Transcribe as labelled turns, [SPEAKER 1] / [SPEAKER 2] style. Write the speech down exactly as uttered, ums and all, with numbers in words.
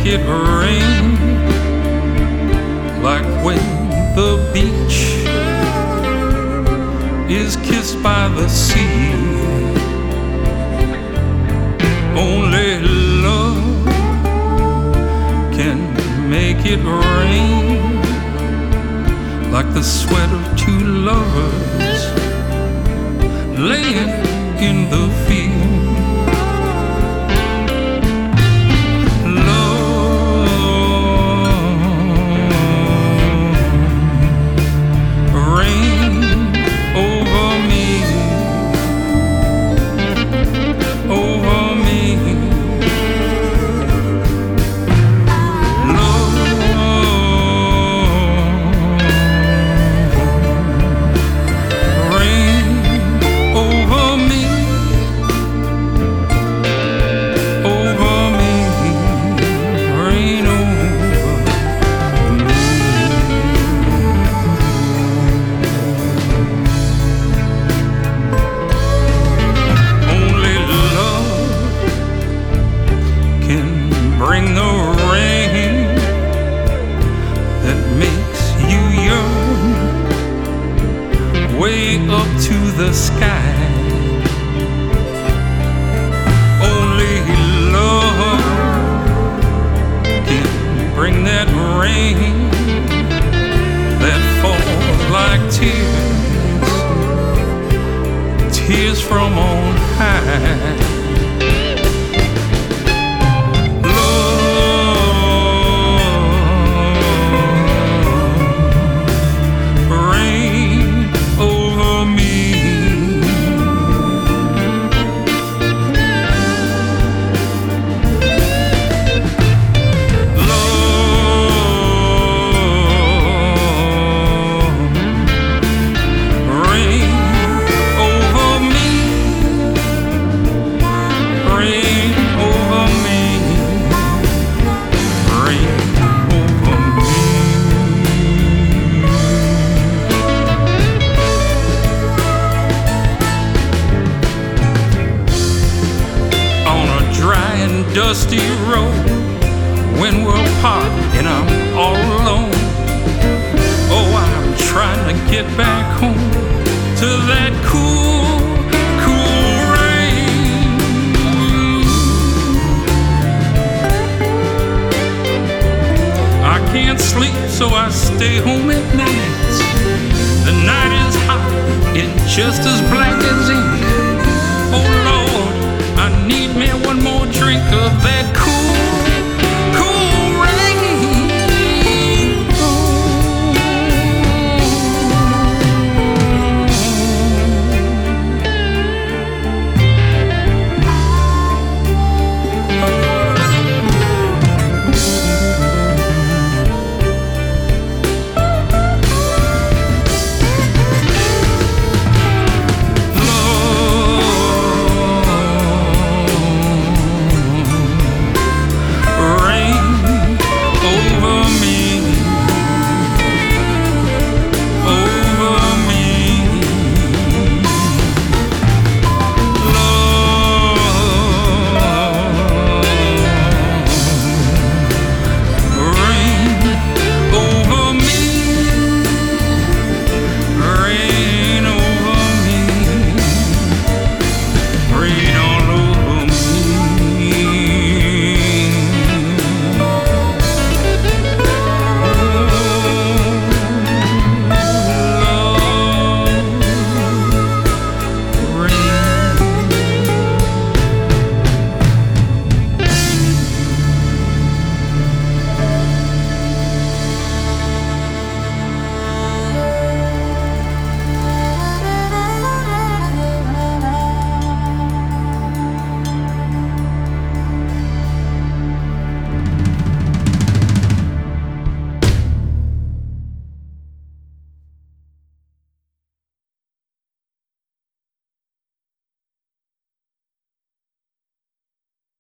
[SPEAKER 1] it rain, like when the beach is kissed by the sea. Only love can make it rain, like the sweat of two lovers laying in the field. Bring the rain that makes you young, way up to the sky. Only love can bring that rain that falls like tears, tears from on high. Dusty road, when we're apart and I'm all alone. Oh, I'm trying to get back home to that cool, cool rain. I can't sleep, so I stay home at night. The night is hot, it's just as black as ink. Oh Lord, I need me one more drink of that cool